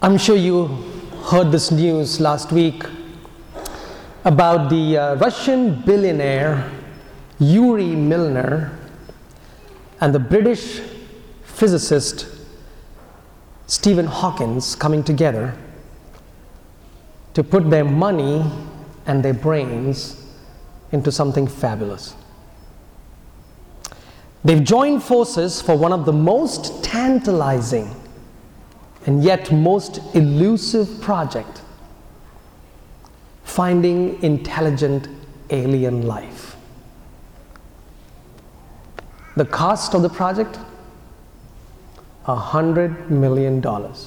I'm sure you heard this news last week about the Russian billionaire Yuri Milner and the British physicist Stephen Hawking coming together to put their money and their brains into something fabulous. They've joined forces for one of the most tantalizing and yet most elusive project, finding intelligent alien life. The cost of the project? $100 million.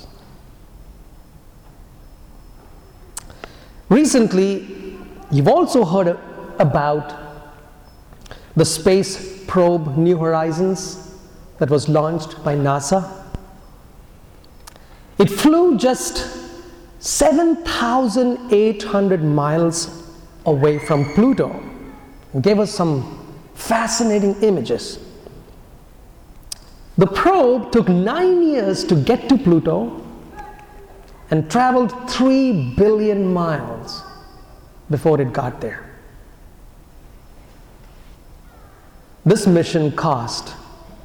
Recently, you've also heard about the space probe New Horizons that was launched by NASA. It flew just 7,800 miles away from Pluto and gave us some fascinating images. The probe took 9 years to get to Pluto and traveled 3 billion miles before it got there. This mission cost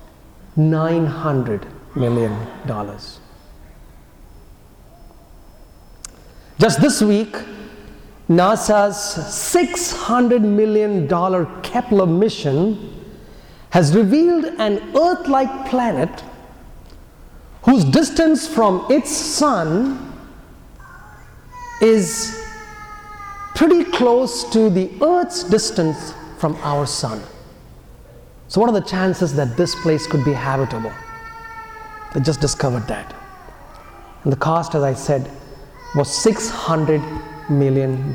$900 million. Just this week, NASA's $600 million Kepler mission has revealed an Earth-like planet whose distance from its sun is pretty close to the Earth's distance from our sun. So what are the chances that this place could be habitable? They just discovered that. And the cost, as I said, was $600 million.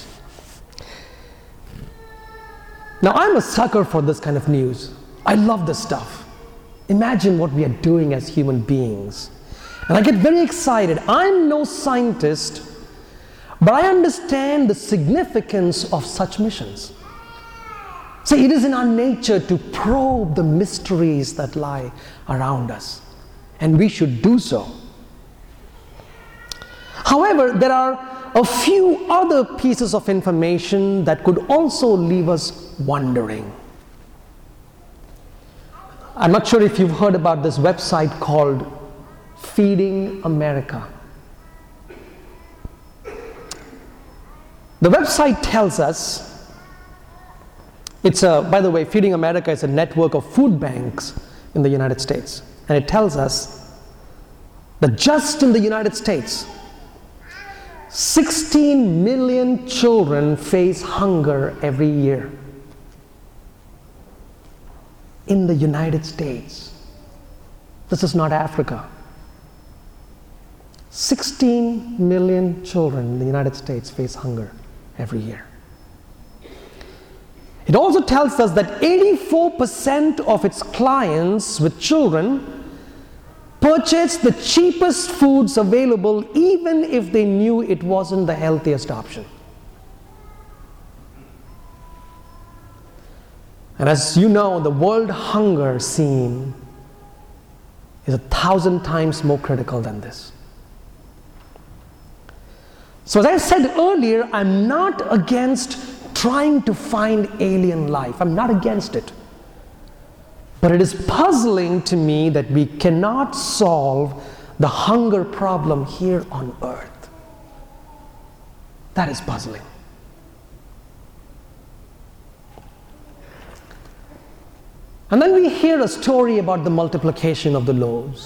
Now, I'm a sucker for this kind of news. I love this stuff. Imagine what we are doing as human beings. And I get very excited. I'm no scientist, but I understand the significance of such missions. See, it is in our nature to probe the mysteries that lie around us, and we should do so. However, there are a few other pieces of information that could also leave us wondering. I'm not sure if you've heard about this website called Feeding America. The website tells us, by the way, Feeding America is a network of food banks in the United States. And it tells us that just in the United States, 16 million children face hunger every year. In the United States. This is not Africa. 16 million children in the United States face hunger every year. It also tells us that 84% of its clients with children purchase the cheapest foods available even if they knew it wasn't the healthiest option. And as you know, the world hunger scene is 1,000 times more critical than this. So as I said earlier, I'm not against trying to find alien life. I'm not against it. But it is puzzling to me that we cannot solve the hunger problem here on Earth. That is puzzling. And then we hear a story about the multiplication of the loaves.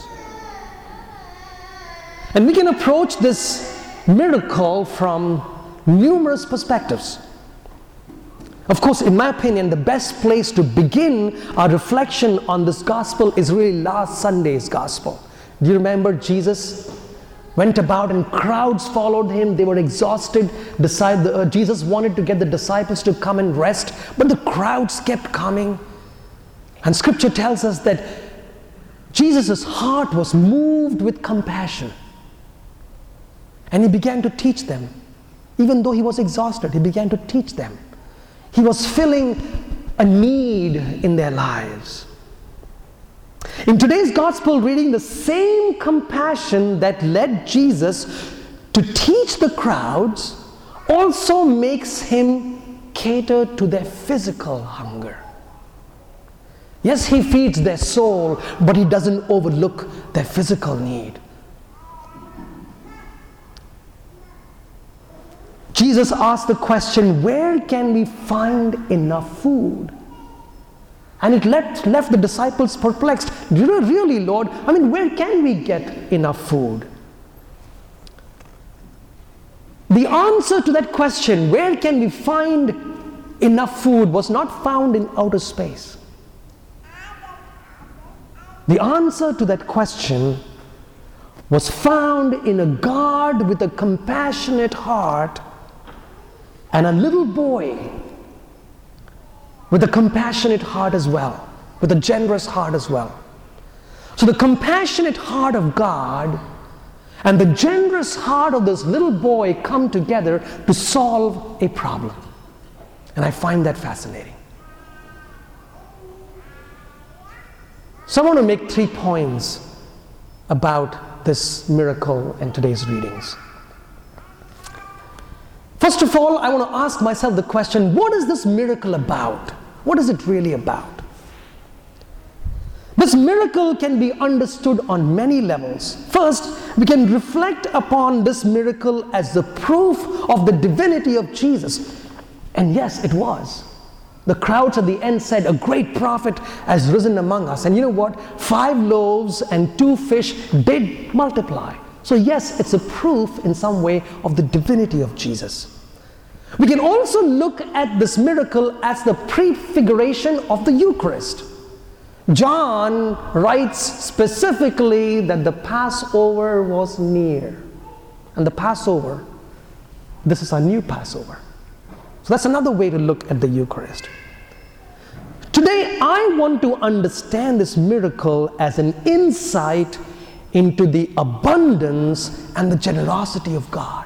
And we can approach this miracle from numerous perspectives. Of course, in my opinion, the best place to begin our reflection on this gospel is really last Sunday's gospel. Do you remember Jesus went about and crowds followed him? They were exhausted. Jesus wanted to get the disciples to come and rest, but the crowds kept coming. And scripture tells us that Jesus' heart was moved with compassion. And he began to teach them. Even though he was exhausted, he began to teach them. He was filling a need in their lives. In today's gospel reading, the same compassion that led Jesus to teach the crowds also makes him cater to their physical hunger. Yes, he feeds their soul, but he doesn't overlook their physical need. Jesus asked the question, where can we find enough food? And it left the disciples perplexed. Really, Lord? I mean, where can we get enough food? The answer to that question, where can we find enough food, was not found in outer space. The answer to that question was found in a God with a compassionate heart and a little boy with a compassionate heart as well, with a generous heart as well. So the compassionate heart of God and the generous heart of this little boy come together to solve a problem. And I find that fascinating. So I want to make 3 points about this miracle in today's readings. First of all, I want to ask myself the question, what is this miracle about? What is it really about? This miracle can be understood on many levels. First, we can reflect upon this miracle as the proof of the divinity of Jesus. And yes, it was. The crowds at the end said, a great prophet has risen among us. And you know what? 5 loaves and 2 fish did multiply. So yes, it's a proof in some way of the divinity of Jesus. We can also look at this miracle as the prefiguration of the Eucharist. John writes specifically that the Passover was near. And the Passover, this is our new Passover. So that's another way to look at the Eucharist. Today, I want to understand this miracle as an insight into the abundance and the generosity of God.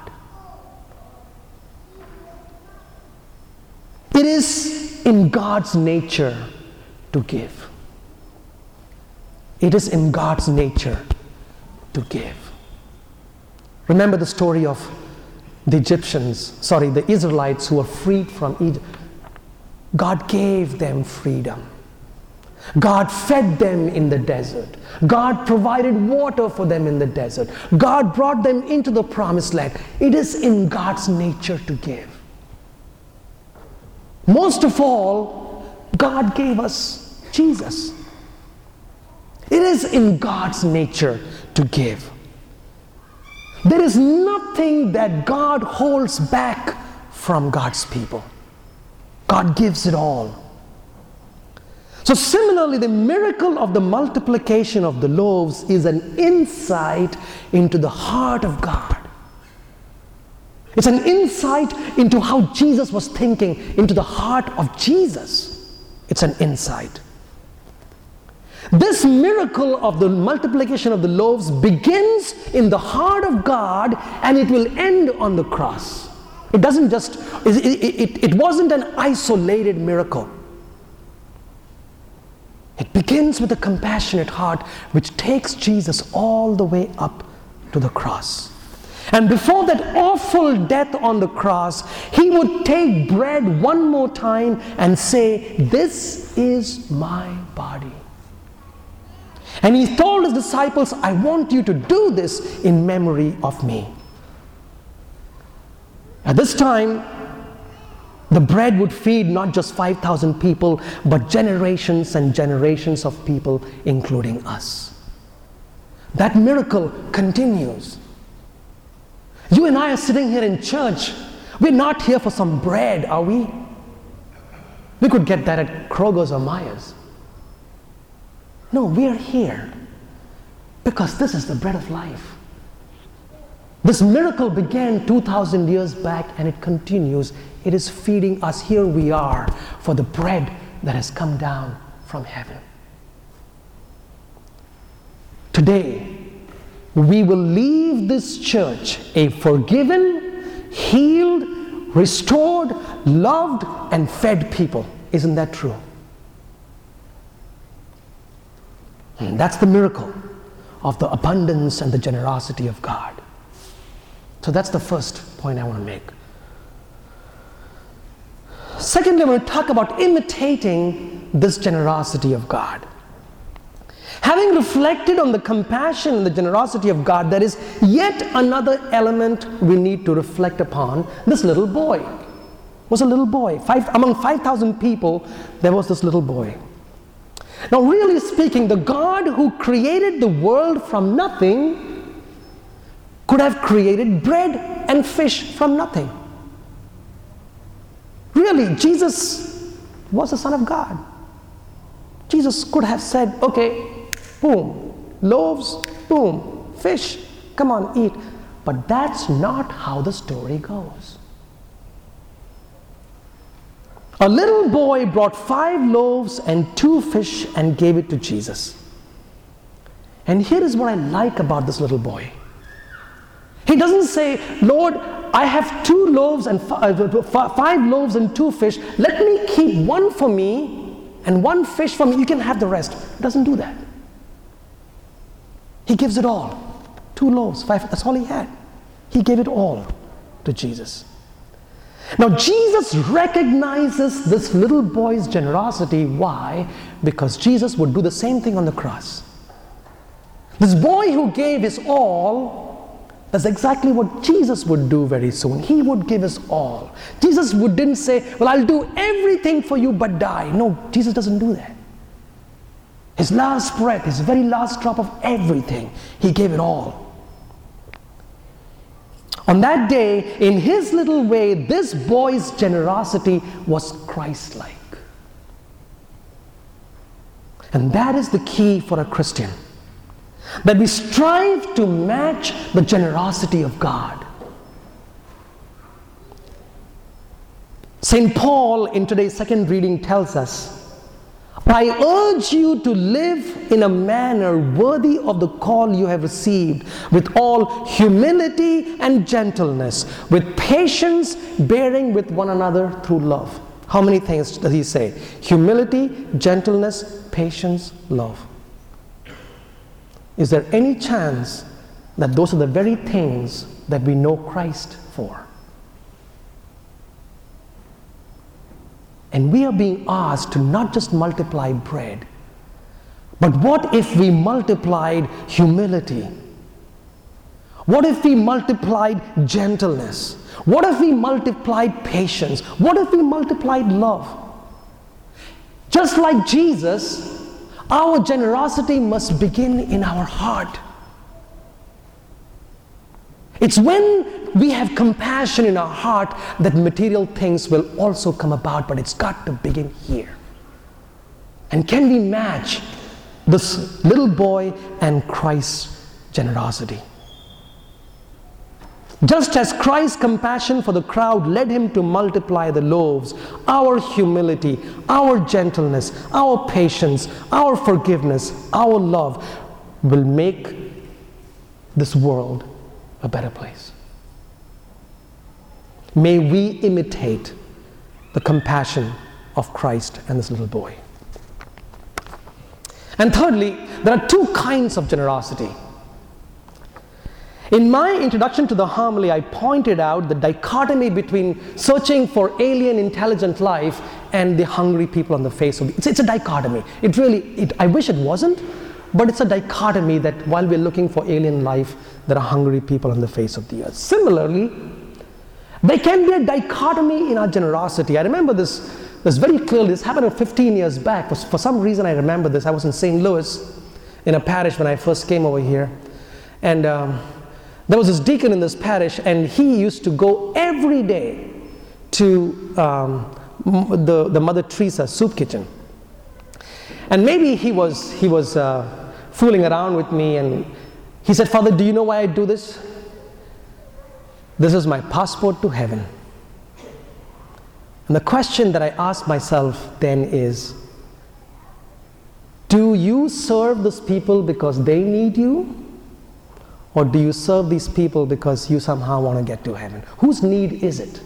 It is in God's nature to give. It is in God's nature to give. Remember the story of the Israelites who were freed from Egypt. God gave them freedom. God fed them in the desert. God provided water for them in the desert. God brought them into the promised land. It is in God's nature to give. Most of all, God gave us Jesus. It is in God's nature to give. There is nothing that God holds back from God's people. God gives it all. So similarly, the miracle of the multiplication of the loaves is an insight into the heart of God. It's an insight into how Jesus was thinking, into the heart of Jesus. It's an insight. This miracle of the multiplication of the loaves begins in the heart of God and it will end on the cross. It doesn't just, it wasn't an isolated miracle. It begins with a compassionate heart which takes Jesus all the way up to the cross. And before that awful death on the cross, he would take bread one more time and say, "This is my body." And he told his disciples, "I want you to do this in memory of me." At this time, the bread would feed not just 5,000 people, but generations and generations of people, including us. That miracle continues. You and I are sitting here in church. We're not here for some bread, are we? We could get that at Kroger's or Myers. No, we are here because this is the bread of life. This miracle began 2,000 years back and it continues. It is feeding us. Here we are for the bread that has come down from heaven. Today, we will leave this church a forgiven, healed, restored, loved, and fed people. Isn't that true? And that's the miracle of the abundance and the generosity of God. So that's the first point I want to make. Secondly, I want to talk about imitating this generosity of God. Having reflected on the compassion and the generosity of God, there is yet another element we need to reflect upon. This little boy was a little boy. Among 5,000 people, there was this little boy. Now, really speaking, the God who created the world from nothing could have created bread and fish from nothing. Really, Jesus was the Son of God. Jesus could have said, okay, boom, loaves, boom, fish, come on, eat. But that's not how the story goes. A little boy brought 5 loaves and 2 fish and gave it to Jesus. And here is what I like about this little boy. He doesn't say, Lord, I have 2 loaves and 5 loaves and 2 fish. Let me keep 1 for me and 1 fish for me. You can have the rest. He doesn't do that. He gives it all. 2 loaves, 5, that's all he had. He gave it all to Jesus. Now, Jesus recognizes this little boy's generosity. Why? Because Jesus would do the same thing on the cross. This boy who gave his all, that's exactly what Jesus would do very soon. He would give us all. Jesus didn't say, well, I'll do everything for you but die. No, Jesus doesn't do that. His last breath, his very last drop of everything, he gave it all. On that day, in his little way, this boy's generosity was Christ-like. And that is the key for a Christian. That we strive to match the generosity of God. St. Paul in today's second reading tells us, I urge you to live in a manner worthy of the call you have received, with all humility and gentleness, with patience, bearing with one another through love. How many things does he say? Humility, gentleness, patience, love. Is there any chance that those are the very things that we know Christ for? And we are being asked to not just multiply bread, but what if we multiplied humility? What if we multiplied gentleness? What if we multiplied patience? What if we multiplied love? Just like Jesus, our generosity must begin in our heart. It's when we have compassion in our heart that material things will also come about, but it's got to begin here. And can we match this little boy and Christ's generosity? Just as Christ's compassion for the crowd led him to multiply the loaves, our humility, our gentleness, our patience, our forgiveness, our love will make this world a better place. May we imitate the compassion of Christ and this little boy. And thirdly, there are 2 kinds of generosity. In my introduction to the homily, I pointed out the dichotomy between searching for alien intelligent life and the hungry people on the face of the earth. It's a dichotomy. I wish it wasn't, but it's a dichotomy that while we're looking for alien life, there are hungry people on the face of the earth. Similarly, there can be a dichotomy in our generosity. I remember this very clearly. This happened 15 years back. For some reason I remember this. I was in St. Louis in a parish when I first came over here. And there was this deacon in this parish, and he used to go every day to the Mother Teresa soup kitchen. And maybe he was fooling around with me, and he said, Father, do you know why I do this? This is my passport to heaven. And the question that I ask myself then is, do you serve these people because they need you? Or do you serve these people because you somehow want to get to heaven? Whose need is it?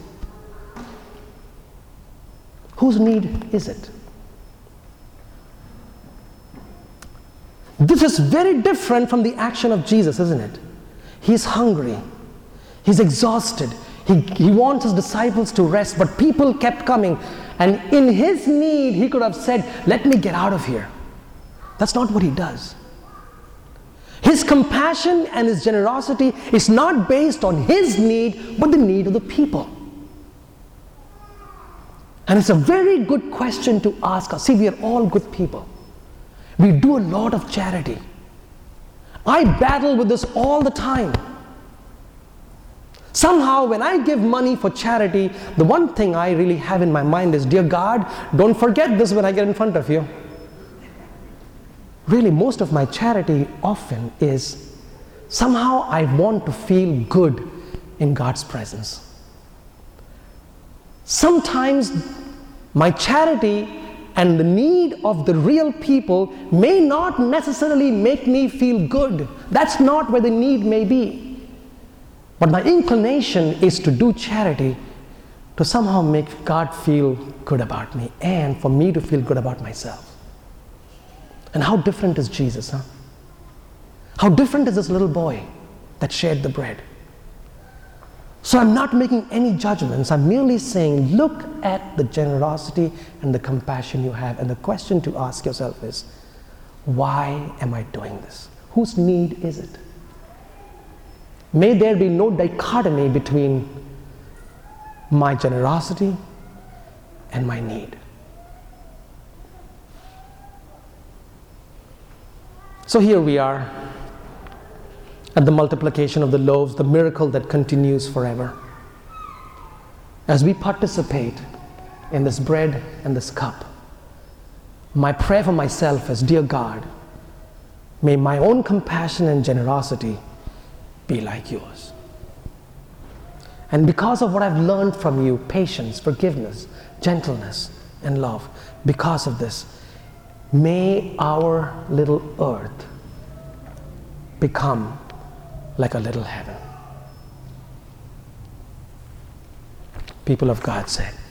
Whose need is it? This is very different from the action of Jesus, isn't it? He's hungry. He's exhausted. He wants his disciples to rest, but people kept coming. And in his need, he could have said, let me get out of here. That's not what he does. His compassion and his generosity is not based on his need, but the need of the people. And it's a very good question to ask us. See, we are all good people. We do a lot of charity. I battle with this all the time. Somehow, when I give money for charity, the one thing I really have in my mind is, dear God, don't forget this when I get in front of you. Really, most of my charity often is, somehow I want to feel good in God's presence. Sometimes my charity and the need of the real people may not necessarily make me feel good. That's not where the need may be. But my inclination is to do charity to somehow make God feel good about me and for me to feel good about myself. And how different is Jesus, huh? How different is this little boy that shared the bread? So I'm not making any judgments. I'm merely saying, look at the generosity and the compassion you have. And the question to ask yourself is, why am I doing this? Whose need is it? May there be no dichotomy between my generosity and my need. So here we are at the multiplication of the loaves, the miracle that continues forever. As we participate in this bread and this cup, my prayer for myself is, dear God, may my own compassion and generosity be like yours. And because of what I've learned from you, patience, forgiveness, gentleness, and love, because of this, may our little earth become like a little heaven. People of God said,